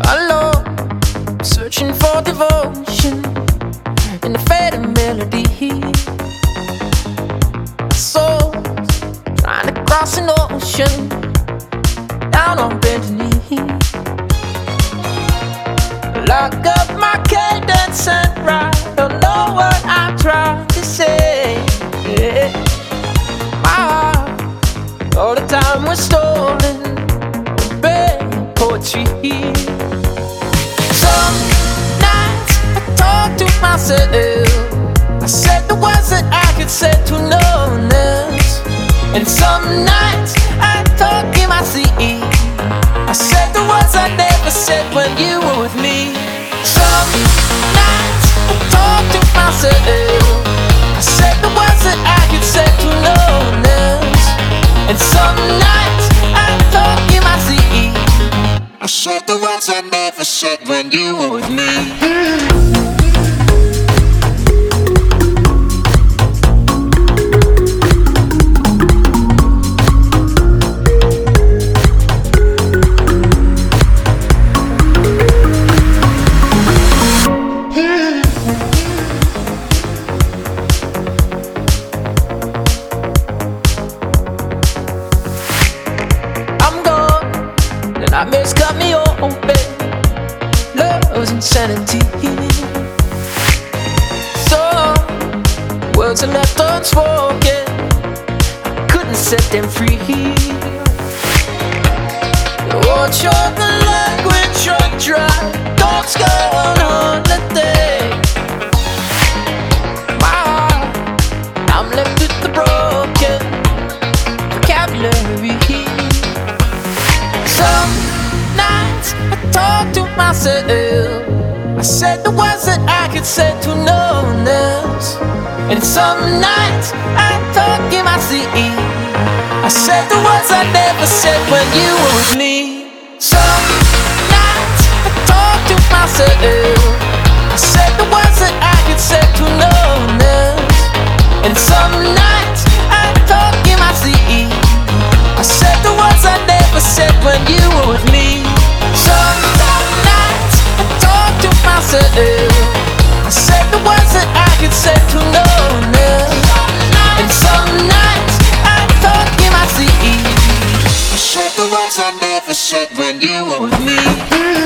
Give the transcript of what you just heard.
Alone, searching for devotion in the fading melody. Soul trying to cross an ocean down on bended knee. Lock up my cadence and ride. Don't know what I'm trying to say. My heart, all the time was stolen. Bad poetry. Some nights I talk to myself. I said the words that I could say to no one else. And some nights I talk in my sleep. I said the words I never said when you were with me. Some nights I talk to myself. I said the words that I could say to no one else. And some nights I talk in my sleep. I said the words I never said when you were with me. Nightmares cut me open. Love's insanity. So words are left unspoken. I couldn't set them free. Watch all the language run dry. Dogs go on holiday. My heart, I'm left with the broken vocabulary. Some nights I talk to myself. I said the words that I could say to no one else. And some nights I talk in my sleep. I said the words I never said when you were with me. Some nights I talk to myself. I said the words that I could say to no one else. And some nights I talk in my sleep. I said the words I never said when you were with me. Some nights I talk to myself. I said the words that I could say to no one else. And some nights I talk in my sleep. I said the words I never said when you were with me.